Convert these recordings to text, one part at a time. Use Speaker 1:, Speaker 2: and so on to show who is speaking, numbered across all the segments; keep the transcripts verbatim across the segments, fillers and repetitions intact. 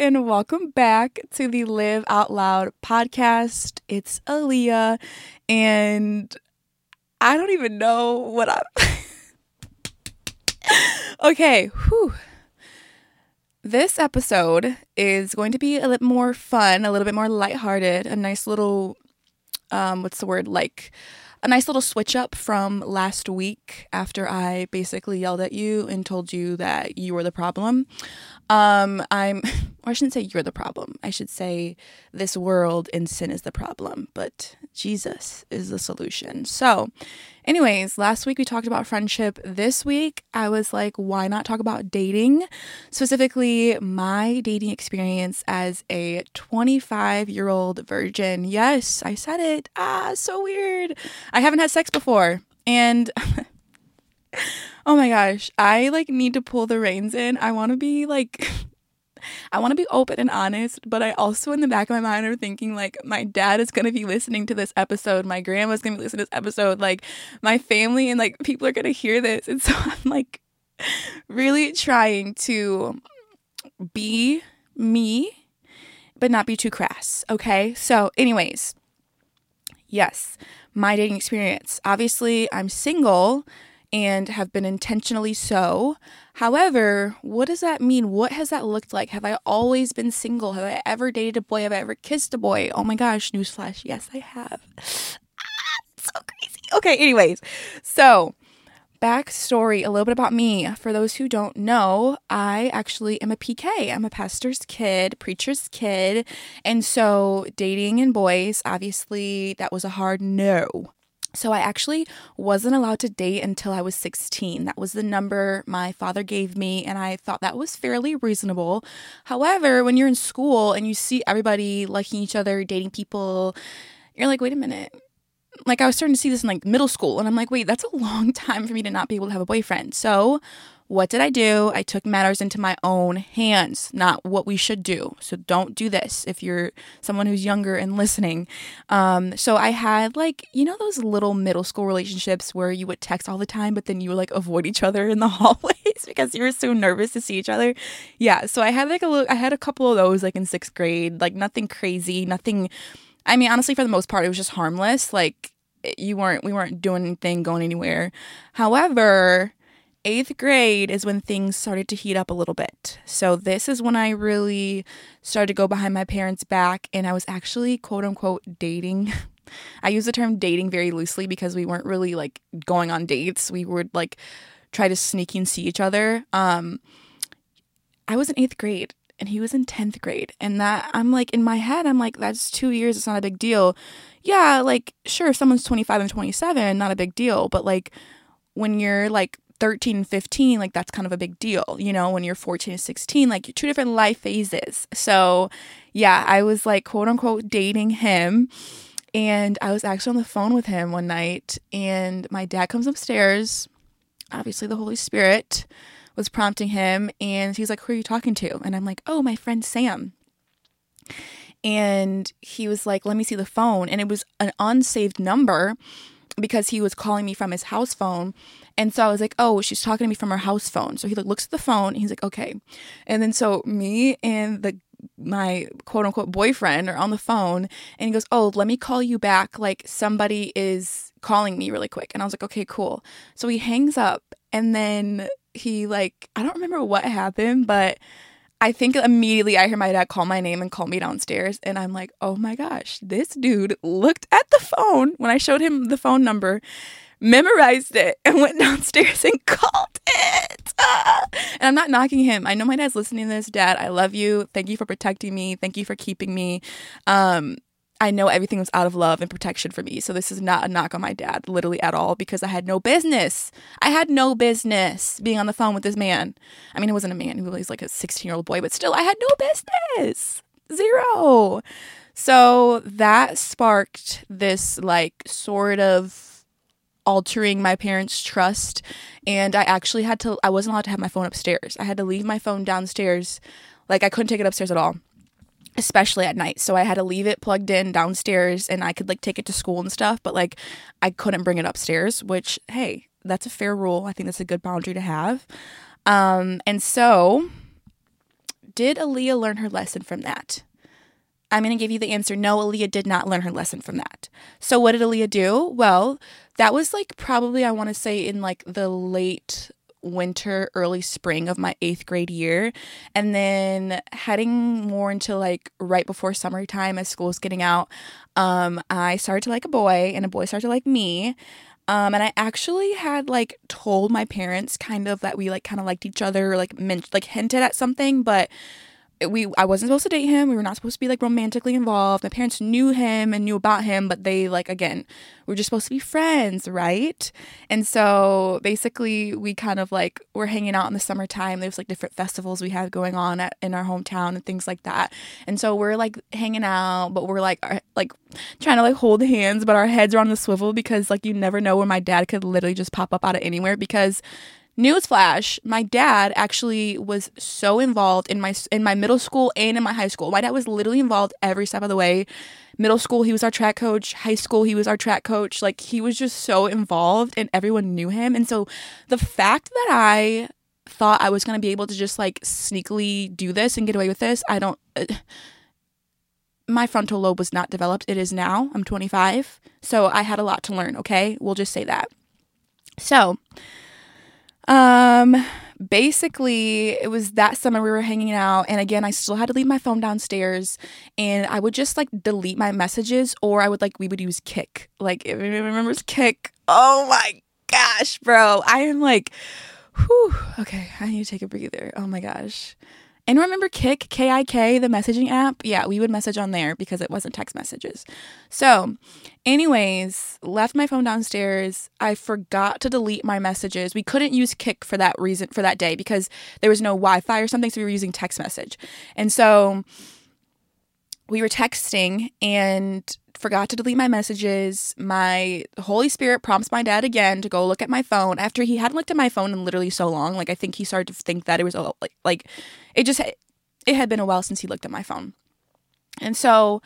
Speaker 1: and welcome back to the Live Out Loud podcast. It's Aaliyah, and I don't even know what I'm... Okay, whew. This episode is going to be a little more fun, a little bit more lighthearted, a nice little, um, what's the word, like... a nice little switch up from last week after I basically yelled at you and told you that you were the problem. Um, I'm, or I shouldn't say you're the problem. I should say this world and sin is the problem, but Jesus is the solution. So anyways, last week we talked about friendship. This week I was like, why not talk about dating? Specifically, my dating experience as a twenty-five-year-old virgin. Yes, I said it. Ah, so weird. I haven't had sex before. And oh my gosh, I like need to pull the reins in. I want to be like, I want to be open and honest, but I also in the back of my mind are thinking like my dad is going to be listening to this episode. My grandma's going to be listening to this episode. Like my family and like people are going to hear this. And so I'm like really trying to be me, but not be too crass. Okay. So anyways, yes, my dating experience. Obviously I'm single and have been intentionally so. However, what does that mean? What has that looked like? Have I always been single? Have I ever dated a boy? Have I ever kissed a boy? Oh my gosh, newsflash. Yes, I have. Ah, it's so crazy. Okay, anyways. So, backstory, a little bit about me. For those who don't know, I actually am a P K. I'm a pastor's kid, preacher's kid. And so, dating and boys, obviously, that was a hard no. So I actually wasn't allowed to date until I was sixteen. That was the number my father gave me, and I thought that was fairly reasonable. However, when you're in school and you see everybody liking each other, dating people, you're like, wait a minute. Like I was starting to see this in like middle school, and I'm like, wait, that's a long time for me to not be able to have a boyfriend. So what did I do? I took matters into my own hands, not what we should do. So don't do this if you're someone who's younger and listening. Um, so I had like, you know, those little middle school relationships where you would text all the time, but then you would like avoid each other in the hallways because you were so nervous to see each other. Yeah. So I had like a little, I had a couple of those like in sixth grade, like nothing crazy, nothing. I mean, honestly, for the most part, it was just harmless. Like you weren't, we weren't doing anything, going anywhere. However, eighth grade is when things started to heat up a little bit. So this is when I really started to go behind my parents' back, and I was actually quote unquote dating. I use the term dating very loosely because we weren't really like going on dates. We would like try to sneak and see each other. Um, I was in eighth grade and he was in tenth grade. And that I'm like, in my head, I'm like, that's two years. It's not a big deal. Yeah, like sure, if someone's twenty-five and twenty-seven, not a big deal. But like when you're like thirteen and fifteen, like that's kind of a big deal, you know, when you're fourteen and sixteen, like two different life phases. So yeah, I was like quote unquote dating him, and I was actually on the phone with him one night, and my dad comes upstairs. Obviously the Holy Spirit was prompting him, and he's like, who are you talking to? And I'm like, oh, my friend Sam. And he was like, let me see the phone. And it was an unsaved number because he was calling me from his house phone. And so I was like, oh, she's talking to me from her house phone. So he like looks at the phone and he's like, okay. And then so me and the my quote unquote boyfriend are on the phone, and he goes, oh, let me call you back. Like somebody is calling me really quick. And I was like, okay, cool. So he hangs up, and then he like, I don't remember what happened, but I think immediately I hear my dad call my name and call me downstairs. And I'm like, oh my gosh, this dude looked at the phone when I showed him the phone number, memorized it, and went downstairs and called it. Ah! And I'm not knocking him. I know my dad's listening to this. Dad, I love you. Thank you for protecting me. Thank you for keeping me. Um, I know everything was out of love and protection for me. So this is not a knock on my dad, literally at all, because I had no business. I had no business being on the phone with this man. I mean, it wasn't a man. He was like a sixteen-year-old boy, but still, I had no business. Zero. So that sparked this like sort of altering my parents' trust. And I actually had to, I wasn't allowed to have my phone upstairs. I had to leave my phone downstairs. Like I couldn't take it upstairs at all, especially at night. So I had to leave it plugged in downstairs, and I could like take it to school and stuff, but like I couldn't bring it upstairs, which, hey, that's a fair rule. I think that's a good boundary to have. Um, and so did Aaliyah learn her lesson from that? I'm going to give you the answer. No, Aaliyah did not learn her lesson from that. So what did Aaliyah do? Well, that was like probably, I want to say in like the late winter, early spring of my eighth grade year. And then heading more into like right before summertime as school's getting out, um, I started to like a boy and a boy started to like me. Um, and I actually had like told my parents kind of that we like kind of liked each other, like men- like hinted at something, but we I wasn't supposed to date him. We were not supposed to be like romantically involved. My parents knew him and knew about him, but they like, again, we were just supposed to be friends, right? And so basically we kind of like were hanging out in the summertime. There's like different festivals we had going on at, in our hometown and things like that. And so we're like hanging out, but we're like our, like trying to like hold hands, but our heads are on the swivel because like you never know when my dad could literally just pop up out of anywhere. Because newsflash, my dad actually was so involved in my in my middle school and in my high school. My dad was literally involved every step of the way. Middle school, he was our track coach. High school, he was our track coach. Like, he was just so involved and everyone knew him. And so the fact that I thought I was going to be able to just like sneakily do this and get away with this, I don't... Uh, my frontal lobe was not developed. It is now. I'm twenty-five. So I had a lot to learn, okay? We'll just say that. So... Um, basically it was that summer we were hanging out, and again, I still had to leave my phone downstairs, and I would just like delete my messages, or I would like, we would use Kik. Like, if anyone remembers Kik, oh my gosh, bro, I am like, whew, okay, I need to take a breather. Oh my gosh. And remember Kik, K I K, the messaging app? Yeah, we would message on there because it wasn't text messages. So, anyways, left my phone downstairs. I forgot to delete my messages. We couldn't use Kik for that reason, for that day, because there was no Wi-Fi or something, so we were using text message. And so, we were texting and forgot to delete my messages. My Holy Spirit prompts my dad again to go look at my phone after he hadn't looked at my phone in literally so long. Like, I think he started to think that it was a, like, like it just, it had been a while since he looked at my phone. And so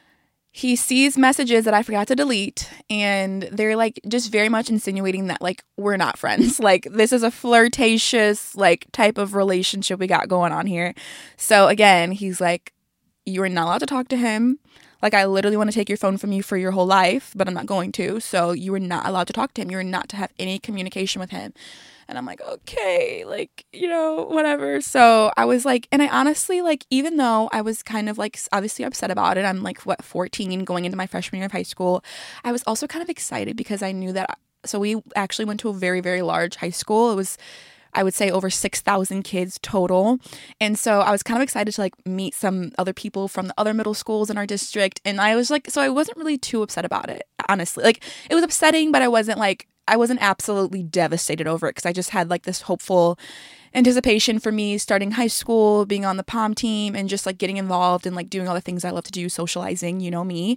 Speaker 1: he sees messages that I forgot to delete, and they're like just very much insinuating that like we're not friends. Like, this is a flirtatious like type of relationship we got going on here. So again, he's like, you are not allowed to talk to him. Like, I literally want to take your phone from you for your whole life, but I'm not going to. So you are not allowed to talk to him. You are not to have any communication with him. And I'm like, okay, like, you know, whatever. So I was like, and I honestly, like, even though I was kind of like obviously upset about it, I'm like, what, fourteen going into my freshman year of high school, I was also kind of excited because I knew that, so we actually went to a very, very large high school. It was, I would say, over six thousand kids total. And so I was kind of excited to like meet some other people from the other middle schools in our district. And I was like, so I wasn't really too upset about it, honestly. Like, it was upsetting, but I wasn't like, I wasn't absolutely devastated over it because I just had like this hopeful anticipation for me starting high school, being on the pom team, and just like getting involved and like doing all the things I love to do, socializing, you know me.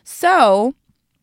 Speaker 1: So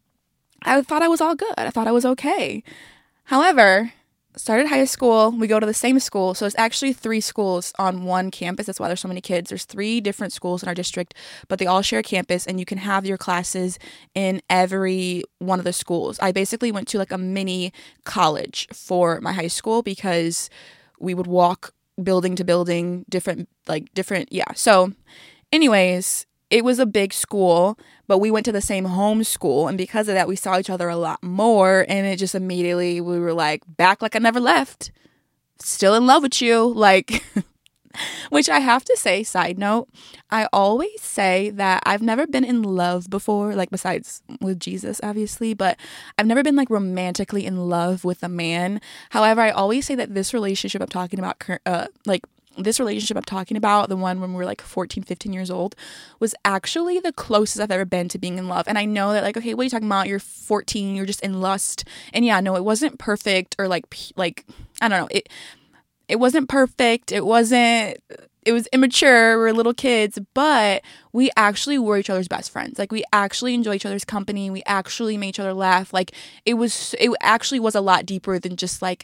Speaker 1: I thought I was all good. I thought I was okay. However, started high school, we go to the same school. So it's actually three schools on one campus. That's why there's so many kids. There's three different schools in our district, but they all share a campus, and you can have your classes in every one of the schools. I basically went to like a mini college for my high school because we would walk building to building, different, like different, yeah. So anyways, it was a big school, but we went to the same home school, and because of that, we saw each other a lot more, and it just immediately, we were like, back like I never left, still in love with you, like, which I have to say, side note, I always say that I've never been in love before, like, besides with Jesus, obviously, but I've never been, like, romantically in love with a man. However, I always say that this relationship I'm talking about, uh, like, this relationship I'm talking about, the one when we were like fourteen, fifteen years old, was actually the closest I've ever been to being in love. And I know that like, okay, what are you talking about? You're fourteen, you're just in lust. And yeah, no, it wasn't perfect or like, like, I don't know. It, it wasn't perfect. It wasn't, it was immature. We were little kids, but we actually were each other's best friends. Like, we actually enjoyed each other's company. We actually made each other laugh. Like, it was, it actually was a lot deeper than just like,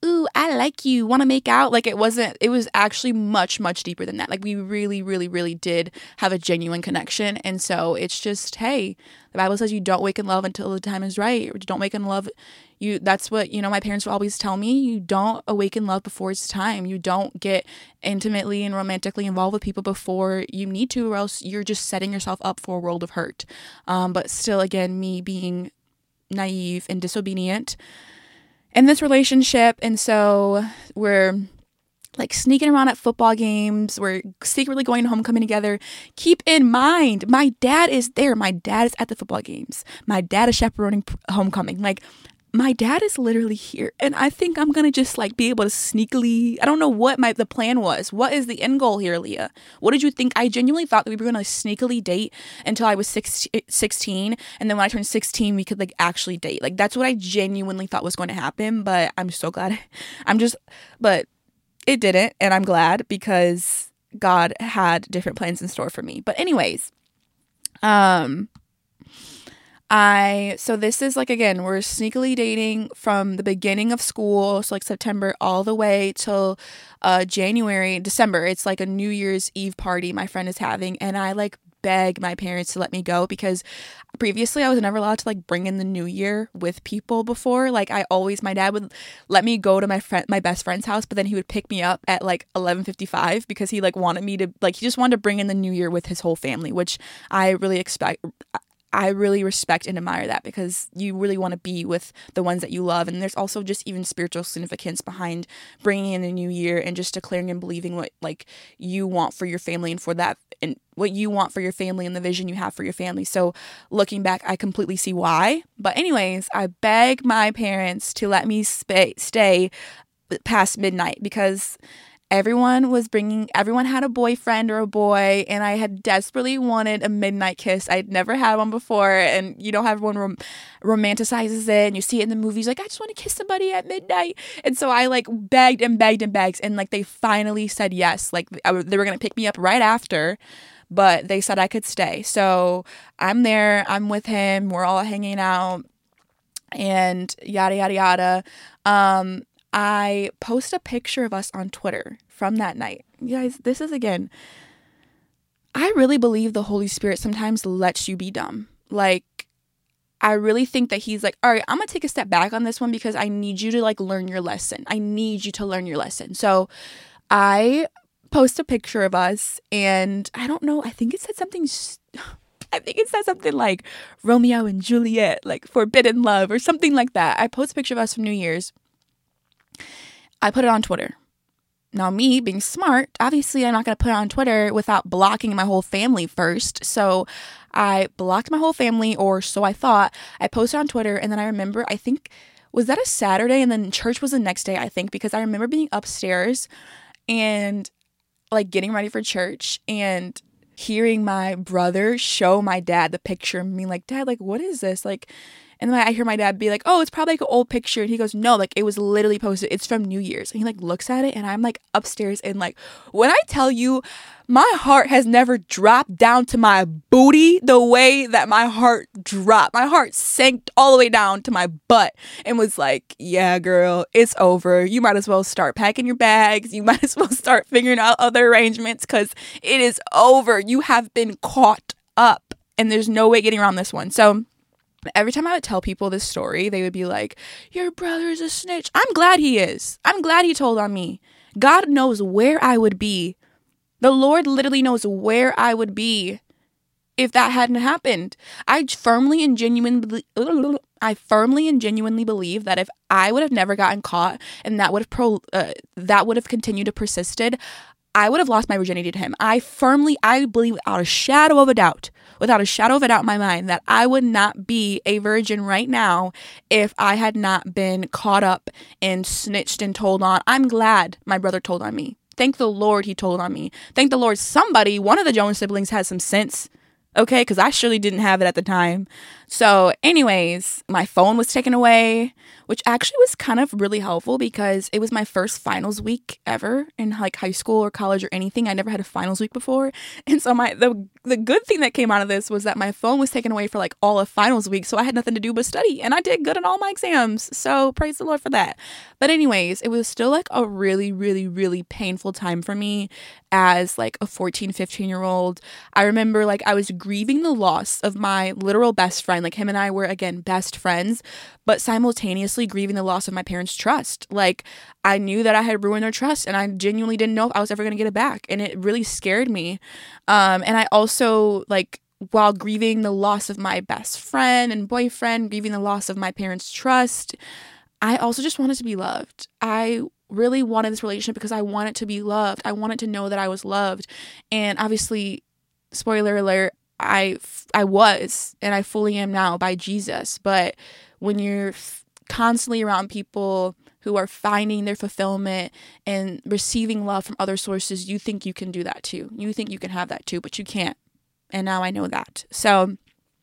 Speaker 1: ooh, I like you, want to make out. Like, it wasn't, it was actually much, much deeper than that. Like, we really, really, really did have a genuine connection. And so it's just, hey, the Bible says you don't wake in love until the time is right. Or don't wake in love. You, that's what, you know, my parents would always tell me. You don't awaken love before it's time. You don't get intimately and romantically involved with people before you need to, or else you're just setting yourself up for a world of hurt. Um, but still, again, me being naive and disobedient in this relationship. And so we're like sneaking around at football games. We're secretly going to homecoming together. Keep in mind, my dad is there. My dad is at the football games. My dad is chaperoning homecoming. Like, my dad is literally here. And I think I'm going to just like be able to sneakily, I don't know what my the plan was. What is the end goal here, Leah? What did you think? I genuinely thought that we were going to sneakily date until I was sixteen. And then when I turned sixteen, we could like actually date. Like, that's what I genuinely thought was going to happen. But I'm so glad. I'm just, but it didn't. And I'm glad because God had different plans in store for me. But anyways, um... I, so this is like, again, we're sneakily dating from the beginning of school, so like September all the way till uh, January, December. It's like a New Year's Eve party my friend is having, and I like beg my parents to let me go because previously I was never allowed to like bring in the new year with people before. Like, I always, my dad would let me go to my friend, my best friend's house, but then he would pick me up at like eleven fifty-five because he like wanted me to, like, he just wanted to bring in the new year with his whole family, which I really expect. I really respect and admire that because you really want to be with the ones that you love. And there's also just even spiritual significance behind bringing in a new year and just declaring and believing what like you want for your family and for that and what you want for your family and the vision you have for your family. So looking back, I completely see why. But anyways, I beg my parents to let me sp- stay past midnight because Everyone was bringing, everyone had a boyfriend or a boy, and I had desperately wanted a midnight kiss. I'd never had one before, and you know how everyone rom- romanticizes it, and you see it in the movies, like, I just want to kiss somebody at midnight. And so I, like, begged and begged and begged, and, like, they finally said yes. Like, I, they were going to pick me up right after, but they said I could stay. So I'm there, I'm with him, we're all hanging out, and yada, yada, yada. Um... I post a picture of us on Twitter from that night. You guys, this is, again, I really believe the Holy Spirit sometimes lets you be dumb. Like, I really think that he's like, all right, I'm going to take a step back on this one because I need you to, like, learn your lesson. I need you to learn your lesson. So I post a picture of us, and I don't know, I think it said something, I think it said something like Romeo and Juliet, like forbidden love or something like that. I post a picture of us from New Year's. I put it on Twitter. Now, me being smart, obviously I'm not going to put it on Twitter without blocking my whole family first. So I blocked my whole family, or so I thought. I posted on Twitter, and then I remember, I think, was that a Saturday? And then church was the next day, I think, because I remember being upstairs and like getting ready for church and hearing my brother show my dad the picture and being like, Dad, like, what is this? Like, and then I hear my dad be like, oh, it's probably like an old picture. And he goes, no, like, it was literally posted. It's from New Year's. And he like looks at it, and I'm like upstairs, and like, when I tell you, my heart has never dropped down to my booty the way that my heart dropped. My heart sank all the way down to my butt and was like, yeah, girl, it's over. You might as well start packing your bags. You might as well start figuring out other arrangements because it is over. You have been caught up, and there's no way getting around this one. So every time I would tell people this story, they would be like, your brother's a snitch. I'm glad he is. I'm glad he told on me. God knows where I would be. The Lord literally knows where I would be if that hadn't happened. I firmly and genuinely, I firmly and genuinely believe that if I would have never gotten caught and that would have pro, uh, that would have continued to persisted, I would have lost my virginity to him. I firmly, I believe without a shadow of a doubt, without a shadow of a doubt in my mind, that I would not be a virgin right now if I had not been caught up and snitched and told on. I'm glad my brother told on me. Thank the Lord he told on me. Thank the Lord somebody, one of the Jonas siblings, has some sense. Okay, because I surely didn't have it at the time. So anyways, my phone was taken away. which actually was kind of really helpful because it was my first finals week ever in like high school or college or anything. I never had a finals week before. And so my the the good thing that came out of this was that my phone was taken away for like all of finals week. So I had nothing to do but study, and I did good in all my exams. So praise the Lord for that. But anyways, it was still like a really, really, really painful time for me as like a fourteen, fifteen year old. I remember like I was grieving the loss of my literal best friend. Like him and I were again best friends, but simultaneously grieving the loss of my parents' trust. Like I knew that I had ruined their trust, and I genuinely didn't know if I was ever going to get it back. And it really scared me. Um, and I also like, while grieving the loss of my best friend and boyfriend, grieving the loss of my parents' trust, I also just wanted to be loved. I really wanted this relationship because I wanted to be loved. I wanted to know that I was loved. And obviously, spoiler alert, I, I was, and I fully am now by Jesus. But when you're f- constantly around people who are finding their fulfillment and receiving love from other sources, you think you can do that too. You think you can have that too, but you can't. And now I know that. So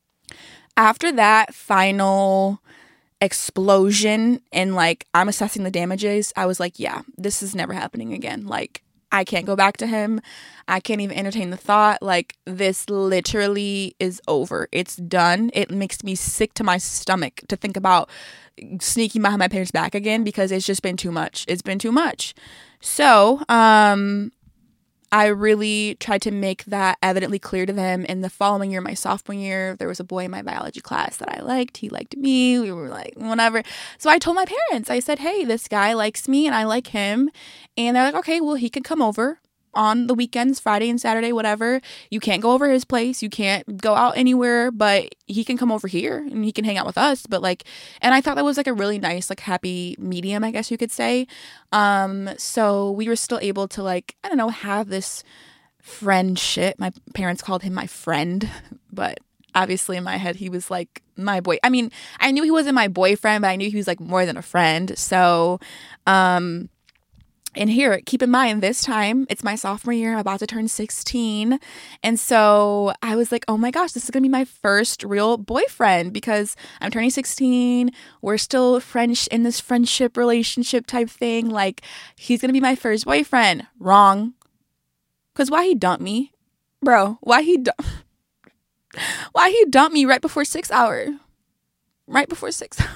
Speaker 1: after that final explosion and like I'm assessing the damages, I was like, yeah, this is never happening again. Like I can't go back to him. I can't even entertain the thought. Like this literally is over. It's done. It makes me sick to my stomach to think about sneaking behind my parents' back again because it's just been too much. It's been too much. So, um, I really tried to make that evidently clear to them. In the following year, my sophomore year, there was a boy in my biology class that I liked. He liked me. We were like, whatever. So I told my parents, I said, hey, this guy likes me and I like him. And they're like, okay, well, he can come over on the weekends, Friday and Saturday, whatever. You can't go over his place. You can't go out anywhere, but he can come over here and he can hang out with us. But like, and I thought that was like a really nice, like happy medium, I guess you could say. Um, so we were still able to like, I don't know, have this friendship. My parents called him my friend, but obviously in my head, he was like my boy. I mean, I knew he wasn't my boyfriend, but I knew he was like more than a friend. So, um, and here, keep in mind, this time, it's my sophomore year. I'm about to turn sixteen. And so I was like, oh my gosh, this is going to be my first real boyfriend because I'm turning sixteen. We're still French in this friendship relationship type thing. Like, he's going to be my first boyfriend. Wrong. Because why he dumped me? Bro, why he dump? Why he dumped me right before six hour? Right before six hour.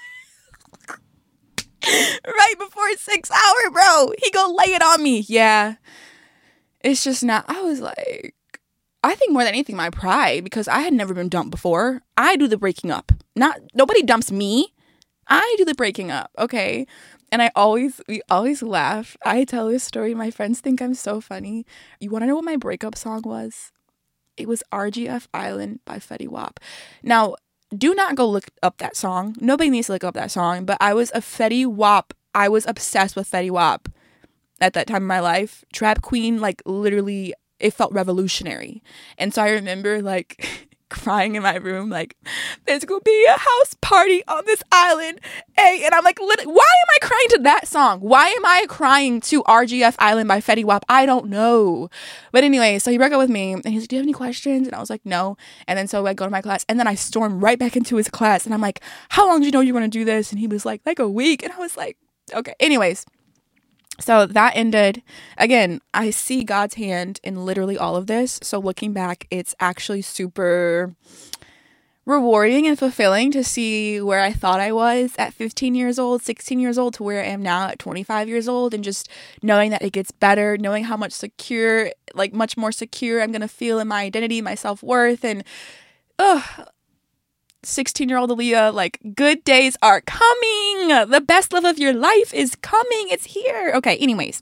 Speaker 1: Right before six hour, bro. He go lay it on me. Yeah. It's just not. I was like, I think more than anything, my pride, because I had never been dumped before. I do the breaking up. Not nobody dumps me. I do the breaking up. Okay. And I always, we always laugh. I tell this story. My friends think I'm so funny. You want to know what my breakup song was? It was R G F Island by Fetty Wap. Now, do not go look up that song. Nobody needs to look up that song. But I was a Fetty Wap. I was obsessed with Fetty Wap at that time in my life. Trap Queen, like literally, it felt revolutionary. And so I remember like crying in my room, like, there's gonna be a house party on this island. Hey, and I'm like, why am I crying to that song? Why am I crying to R G F Island by Fetty Wap? I don't know. But anyway, so he broke up with me and he's like, do you have any questions? And I was like, no. And then so I go to my class and then I storm right back into his class and I'm like, how long did you know you were gonna do this? And he was like, like a week. And I was like, okay. Anyways. So that ended. Again, I see God's hand in literally all of this. So looking back, it's actually super rewarding and fulfilling to see where I thought I was at fifteen years old, sixteen years old, to where I am now at twenty-five years old, and just knowing that it gets better, knowing how much secure, like much more secure I'm going to feel in my identity, my self-worth, and ugh. sixteen-year-old Aaliyah, like, good days are coming. The best love of your life is coming. It's here. Okay, anyways.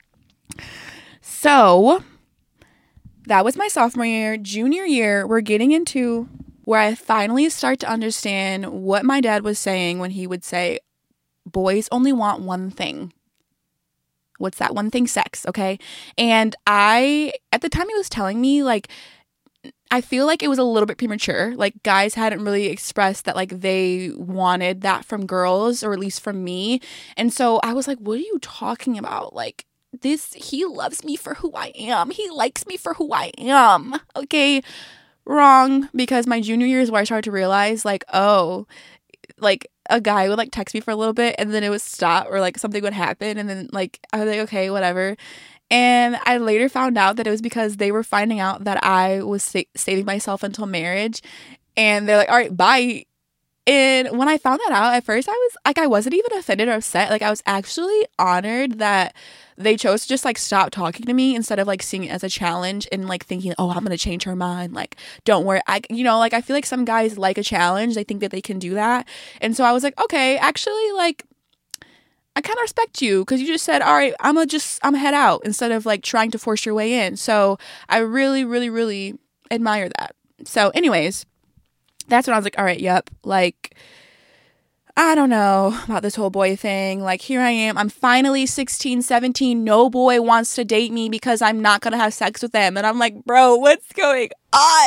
Speaker 1: So, that was my sophomore year. Junior year, we're getting into where I finally start to understand what my dad was saying when he would say, boys only want one thing. What's that one thing? Sex, okay? And I, at the time he was telling me, like, I feel like it was a little bit premature. Like, guys hadn't really expressed that, like, they wanted that from girls, or at least from me. And so I was like, what are you talking about? Like, this, he loves me for who I am. He likes me for who I am. Okay, wrong. Because my junior year is where I started to realize, like, oh, like a guy would like text me for a little bit and then it would stop, or like something would happen and then like I was like, okay, whatever. And I later found out that it was because they were finding out that I was sa- saving myself until marriage, and they're like, all right, bye. And when I found that out, at first I was like, I wasn't even offended or upset. Like, I was actually honored that they chose to just like stop talking to me instead of like seeing it as a challenge and like thinking, oh, I'm gonna change her mind. Like, don't worry. I, you know, like I feel like some guys like a challenge. They think that they can do that. And so I was like, okay, actually, like, I kind of respect you because you just said, all right, I'm gonna just, I'm gonna head out instead of like trying to force your way in. So I really, really, really admire that. So anyways, that's when I was like, all right, yep, like, I don't know about this whole boy thing. Like, here I am. I'm finally sixteen, seventeen. No boy wants to date me because I'm not going to have sex with them. And I'm like, bro, what's going on?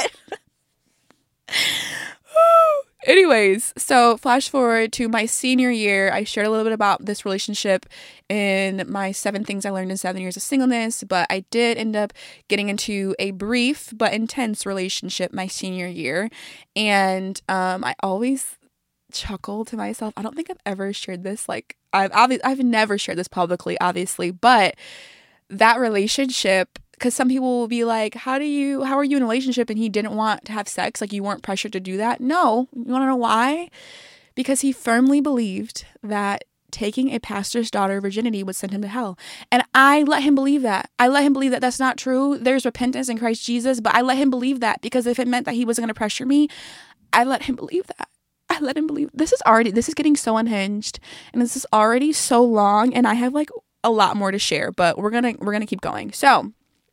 Speaker 1: Anyways, so flash forward to my senior year. I shared a little bit about this relationship in my seven things I learned in seven years of singleness, but I did end up getting into a brief but intense relationship my senior year. And um, I always chuckle to myself. I don't think I've ever shared this. Like, I've obvi- I've never shared this publicly, obviously, but that relationship, because some people will be like, how do you, how are you in a relationship and he didn't want to have sex? Like, you weren't pressured to do that? No. You want to know why? Because he firmly believed that taking a pastor's daughter virginity would send him to hell. And I let him believe that. I let him believe that that's not true. There's repentance in Christ Jesus, but I let him believe that because if it meant that he wasn't going to pressure me, I let him believe that. I let him believe. This is already, this is getting so unhinged and this is already so long and I have like a lot more to share, but we're going to, we're going to keep going. So,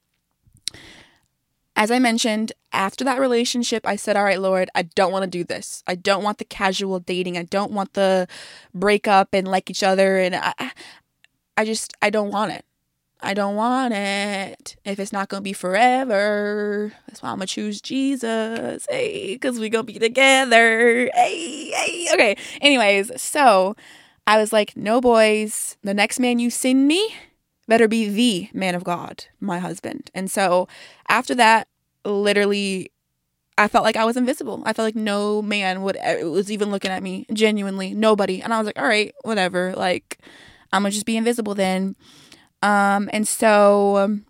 Speaker 1: as I mentioned, after that relationship, I said, all right, Lord, I don't want to do this. I don't want the casual dating. I don't want the breakup and like each other. And I, I just, I don't want it. I don't want it. If it's not going to be forever, that's why I'm going to choose Jesus. Hey, because we're going to be together. Hey, hey. Okay. Anyways, so I was like, no, boys, the next man you send me better be the man of God, my husband. And so after that, literally, I felt like I was invisible. I felt like no man would was even looking at me, genuinely, nobody. And I was like, all right, whatever. Like, I'm gonna just be invisible then. Um, and so um,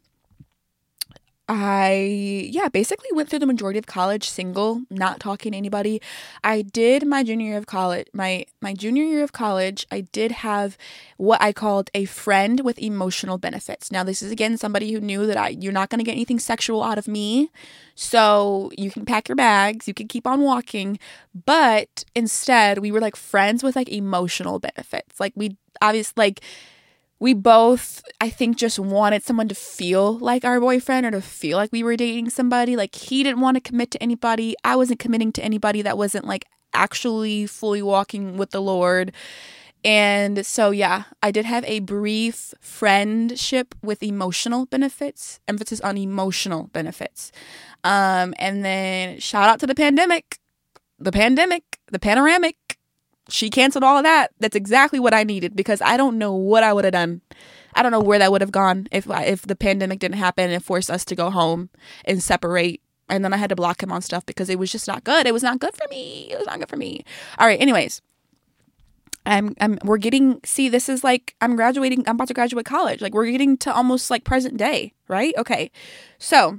Speaker 1: I, yeah, basically went through the majority of college single, not talking to anybody. I did my junior year of college, my, my junior year of college, I did have what I called a friend with emotional benefits. Now, this is, again, somebody who knew that I, you're not going to get anything sexual out of me. So you can pack your bags, you can keep on walking. But instead, we were like friends with like emotional benefits. Like we obviously like, we both, I think, just wanted someone to feel like our boyfriend or to feel like we were dating somebody. Like, he didn't want to commit to anybody. I wasn't committing to anybody that wasn't, like, actually fully walking with the Lord. And so, yeah, I did have a brief friendship with emotional benefits, emphasis on emotional benefits. Um, and then shout out to the pandemic, the pandemic, the panoramic. She canceled all of that. That's exactly what I needed because I don't know what I would have done. I don't know where that would have gone if if the pandemic didn't happen and forced us to go home and separate. And then I had to block him on stuff because it was just not good. It was not good for me. It was not good for me. All right. Anyways, I'm I'm we're getting see this is like I'm graduating. I'm about to graduate college. Like we're getting to almost like present day, right? Okay. So,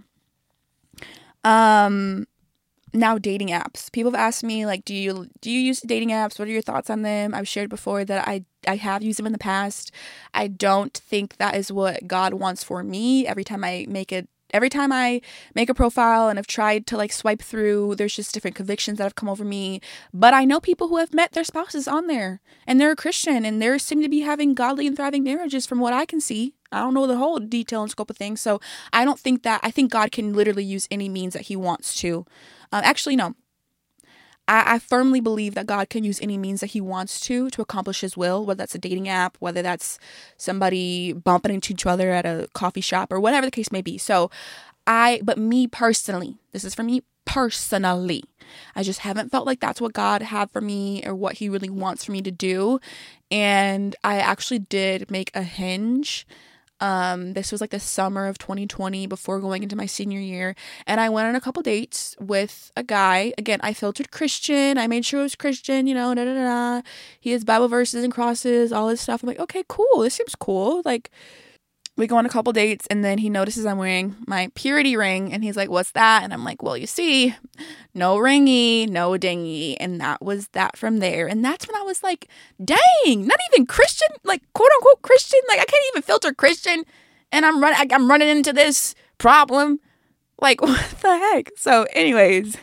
Speaker 1: um. Now dating apps. People have asked me like, do you do you use dating apps? What are your thoughts on them? I've shared before that I I have used them in the past. I don't think that is what God wants for me. Every time I make it, every time I make a profile and I've tried to like swipe through, there's just different convictions that have come over me. But I know people who have met their spouses on there and they're a Christian and they seem to be having godly and thriving marriages from what I can see. I don't know the whole detail and scope of things. So I don't think that, I think God can literally use any means that he wants to. Um, actually, no. I, I firmly believe that God can use any means that he wants to to accomplish his will, whether that's a dating app, whether that's somebody bumping into each other at a coffee shop or whatever the case may be. So I, but me personally, this is for me personally, I just haven't felt like that's what God had for me or what he really wants for me to do. And I actually did make a Hinge Um, this was like the summer of twenty twenty before going into my senior year. And I went on a couple dates with a guy. Again, I filtered Christian. I made sure it was Christian, you know, da da da. da. He has Bible verses and crosses, all this stuff. I'm like, okay, cool. This seems cool. Like, we go on a couple dates, and then he notices I'm wearing my purity ring, and he's like, what's that? And I'm like, well, you see, no ringy, no dingy. And that was that from there. And that's when I was like, dang, not even Christian, like quote unquote Christian. Like, I can't even filter Christian, and I'm running, I'm running into this problem. Like, what the heck? So anyways,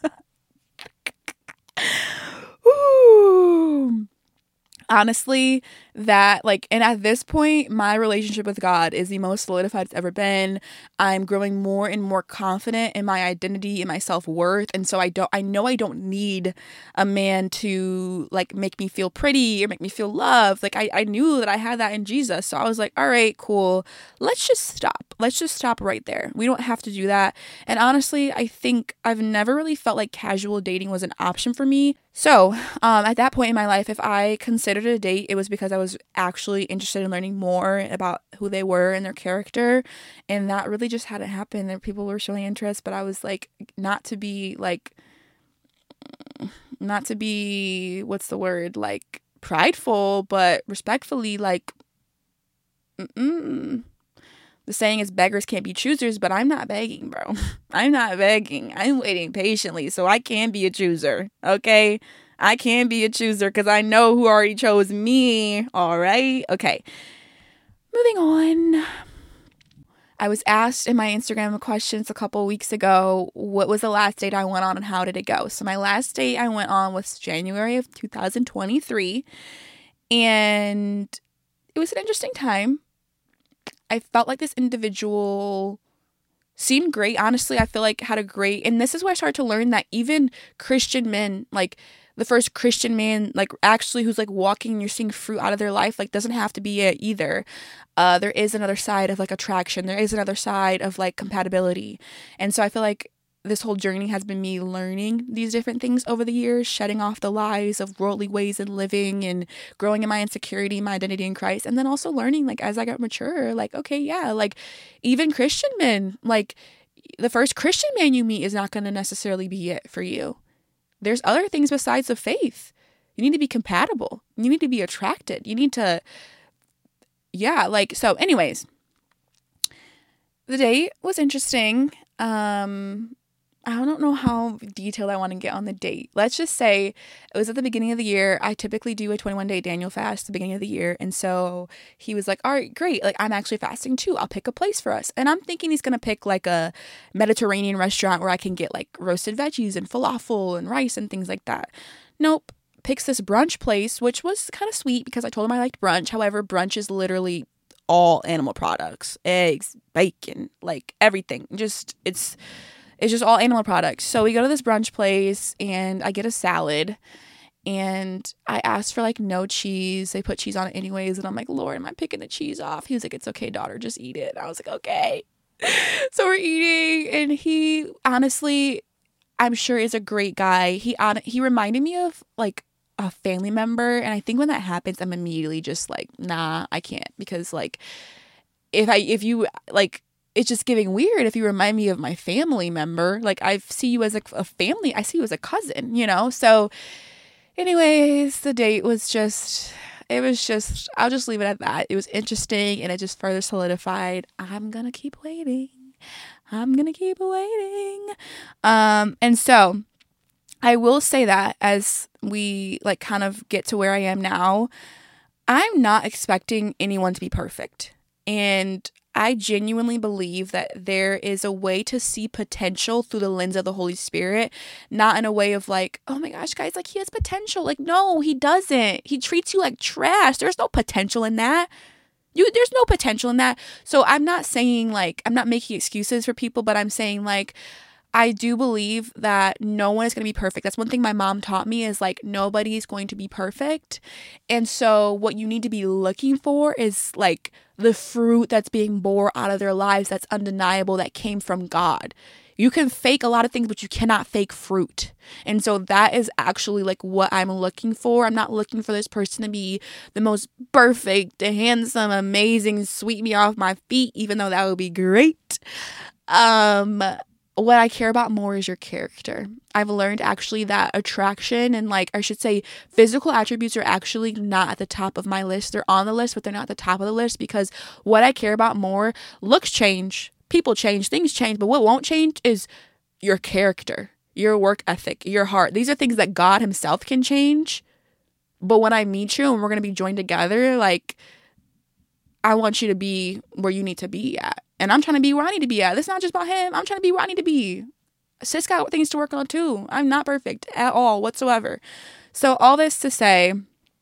Speaker 1: Ooh. Honestly, that like, and at this point, my relationship with God is the most solidified it's ever been. I'm growing more and more confident in my identity and my self-worth. And so I don't, I know I don't need a man to like make me feel pretty or make me feel loved. Like I, I knew that I had that in Jesus. So I was like, all right, cool. Let's just stop. Let's just stop right there. We don't have to do that. And honestly, I think I've never really felt like casual dating was an option for me. So um, at that point in my life, if I considered a date, it was because I was actually interested in learning more about who they were and their character. And that really just hadn't happened. There people were showing interest, but I was like, not to be like, not to be, what's the word? Like prideful, but respectfully, like, mm-mm. The saying is beggars can't be choosers, but I'm not begging, bro. I'm not begging. I'm waiting patiently so I can be a chooser, okay? I can be a chooser because I know who already chose me, all right? Okay, moving on. I was asked in my Instagram questions a couple weeks ago, what was the last date I went on and how did it go? So my last date I went on was January of two thousand twenty-three, and it was an interesting time. I felt like this individual seemed great. Honestly, I feel like had a great, and this is where I started to learn that even Christian men, like the first Christian man, like actually who's like walking and you're seeing fruit out of their life, like doesn't have to be it either. Uh, there is another side of like attraction. There is another side of like compatibility. And so I feel like this whole journey has been me learning these different things over the years, shedding off the lies of worldly ways and living and growing in my insecurity, my identity in Christ. And then also learning, like, as I got mature, like, okay, yeah, like even Christian men, like the first Christian man you meet is not going to necessarily be it for you. There's other things besides the faith. You need to be compatible. You need to be attracted. You need to, yeah, like, so anyways, the date was interesting. Um, I don't know how detailed I want to get on the date. Let's just say it was at the beginning of the year. I typically do a twenty-one day Daniel fast at the beginning of the year. And so he was like, all right, great. Like, I'm actually fasting too. I'll pick a place for us. And I'm thinking he's going to pick like a Mediterranean restaurant where I can get like roasted veggies and falafel and rice and things like that. Nope. Picks this brunch place, which was kind of sweet because I told him I liked brunch. However, brunch is literally all animal products, eggs, bacon, like everything. Just, it's... It's just all animal products. So we go to this brunch place and I get a salad and I asked for like no cheese. They put cheese on it anyways. And I'm like, Lord, am I picking the cheese off? He was like, it's okay, daughter, just eat it. And I was like, okay. So we're eating and he honestly, I'm sure is a great guy. He on he reminded me of like a family member. And I think when that happens, I'm immediately just like, nah, I can't. Because like if I if you like it's just giving weird if you remind me of my family member. Like, I see you as a, a family. I see you as a cousin, you know? So anyways, the date was just, it was just, I'll just leave it at that. It was interesting and it just further solidified. I'm going to keep waiting. I'm going to keep waiting. Um, and so I will say that as we like kind of get to where I am now, I'm not expecting anyone to be perfect. And I genuinely believe that there is a way to see potential through the lens of the Holy Spirit, not in a way of like, oh my gosh, guys, like he has potential. Like, no, he doesn't. He treats you like trash. There's no potential in that. You, there's no potential in that. So I'm not saying like, I'm not making excuses for people, but I'm saying like, I do believe that no one is going to be perfect. That's one thing my mom taught me is like, nobody's going to be perfect. And so what you need to be looking for is like the fruit that's being born out of their lives that's undeniable, that came from God. You can fake a lot of things, but you cannot fake fruit. And so that is actually like what I'm looking for. I'm not looking for this person to be the most perfect, handsome, amazing, sweep me off my feet, even though that would be great. Um, what I care about more is your character. I've learned actually that attraction and like, I should say physical attributes are actually not at the top of my list. They're on the list, but they're not at the top of the list, because what I care about more, looks change. People change, things change, but what won't change is your character, your work ethic, your heart. These are things that God himself can change. But when I meet you and we're going to be joined together, like, I want you to be where you need to be at. And I'm trying to be where I need to be at. It's not just about him. I'm trying to be where I need to be. Sis got things to work on too. I'm not perfect at all whatsoever. So all this to say,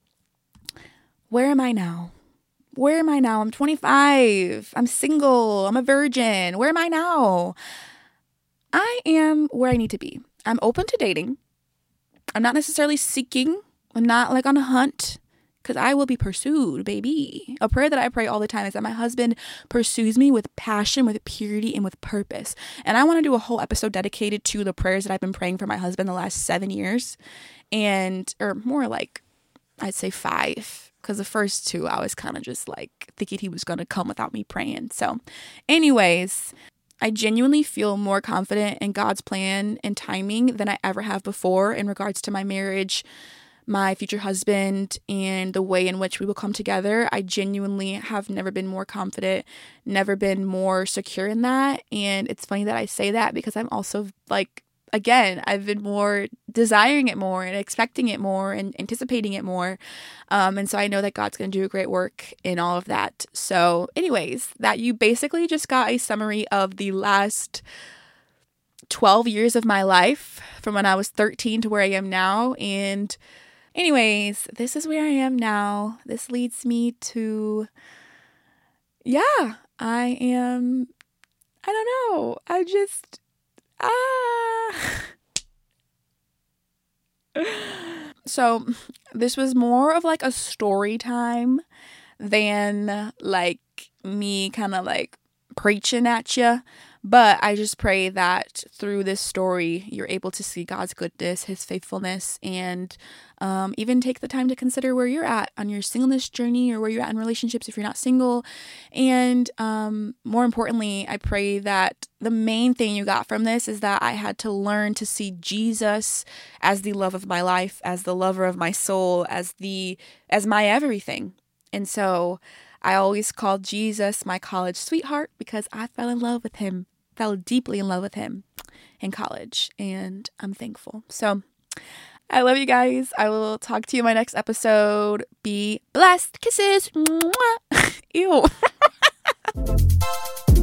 Speaker 1: where am I now? Where am I now? I'm twenty-five. I'm single. I'm a virgin. Where am I now? I am where I need to be. I'm open to dating. I'm not necessarily seeking. I'm not like on a hunt, because I will be pursued, baby. A prayer that I pray all the time is that my husband pursues me with passion, with purity, and with purpose. And I want to do a whole episode dedicated to the prayers that I've been praying for my husband the last seven years. And, or more like, I'd say five. Because the first two, I was kind of just like thinking he was going to come without me praying. So anyways, I genuinely feel more confident in God's plan and timing than I ever have before in regards to my marriage, my future husband, and the way in which we will come together. I genuinely have never been more confident, never been more secure in that. And it's funny that I say that, because I'm also like, again, I've been more desiring it more and expecting it more and anticipating it more. Um, and so I know that God's going to do a great work in all of that. So anyways, that you basically just got a summary of the last twelve years of my life, from when I was thirteen to where I am now. And anyways, this is where I am now. This leads me to, yeah, I am, I don't know. I just, ah. So this was more of like a story time than like me kind of like preaching at you. But I just pray that through this story, you're able to see God's goodness, his faithfulness, and um, even take the time to consider where you're at on your singleness journey, or where you're at in relationships if you're not single. And um, more importantly, I pray that the main thing you got from this is that I had to learn to see Jesus as the love of my life, as the lover of my soul, as the as my everything. And so I always called Jesus my college sweetheart, because I fell in love with him, fell deeply in love with him in college, and I'm thankful. So I love you guys. I will talk to you in my next episode. Be blessed. Kisses. Mwah. Ew.